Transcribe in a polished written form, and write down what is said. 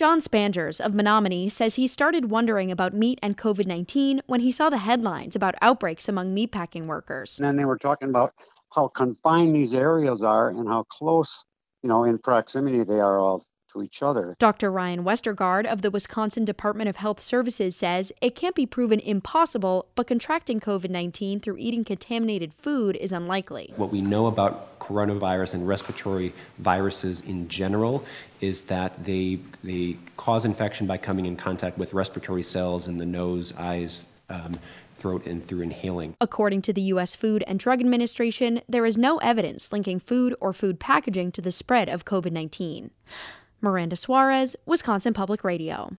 John Spangers of Menominee says he started wondering about meat and COVID-19 when he saw the headlines about outbreaks among meatpacking workers. And then they were talking about how confined these areas are and how close, in proximity they are all to each other. Dr. Ryan Westergaard of the Wisconsin Department of Health Services says it can't be proven impossible, but contracting COVID-19 through eating contaminated food is unlikely. What we know about coronavirus and respiratory viruses in general is that they cause infection by coming in contact with respiratory cells in the nose, eyes, throat, and through inhaling. According to the U.S. Food and Drug Administration, there is no evidence linking food or food packaging to the spread of COVID-19. Miranda Suarez, Wisconsin Public Radio.